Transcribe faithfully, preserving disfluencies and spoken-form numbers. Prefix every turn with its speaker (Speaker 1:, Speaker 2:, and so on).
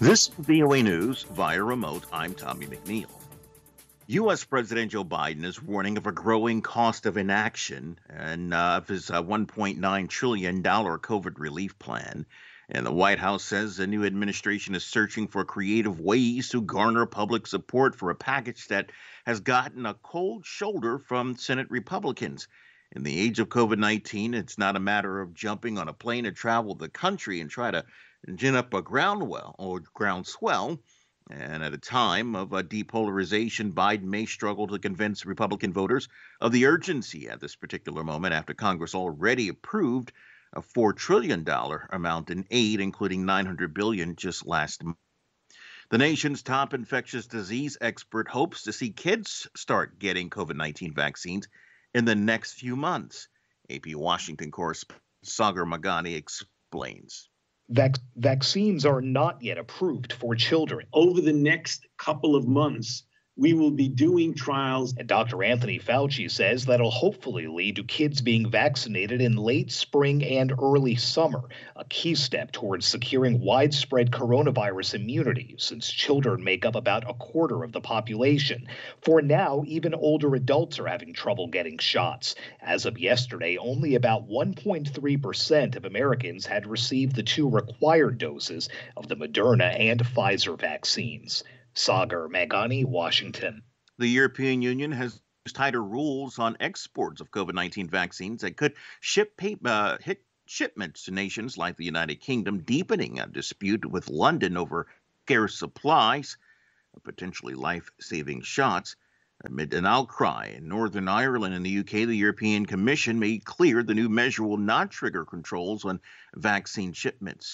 Speaker 1: This is V O A News via remote. I'm Tommy McNeil. U S. President Joe Biden is warning of a growing cost of inaction and uh, of his uh, one point nine trillion dollars COVID relief plan. And the White House says the new administration is searching for creative ways to garner public support for a package that has gotten a cold shoulder from Senate Republicans. In the age of COVID nineteen, it's not a matter of jumping on a plane to travel the country and try to gin up a groundwell or groundswell. And at a time of a depolarization, Biden may struggle to convince Republican voters of the urgency at this particular moment after Congress already approved a four trillion dollars amount in aid, including nine hundred billion dollars just last month. The nation's top infectious disease expert hopes to see kids start getting COVID nineteen vaccines in the next few months. A P Washington correspondent Sagar Meghani explains.
Speaker 2: Vac- vaccines are not yet approved for children.
Speaker 3: Over the next couple of months, we will be doing trials.
Speaker 2: And Doctor Anthony Fauci says that'll hopefully lead to kids being vaccinated in late spring and early summer, a key step towards securing widespread coronavirus immunity, since children make up about a quarter of the population. For now, even older adults are having trouble getting shots. As of yesterday, only about one point three percent of Americans had received the two required doses of the Moderna and Pfizer vaccines. Sagar Meghani, Washington.
Speaker 1: The European Union has tighter rules on exports of COVID nineteen vaccines that could ship pay, uh, hit shipments to nations like the United Kingdom, deepening a dispute with London over scarce supplies of potentially life-saving shots. Amid an outcry in Northern Ireland and the U K, the European Commission made clear the new measure will not trigger controls on vaccine shipments.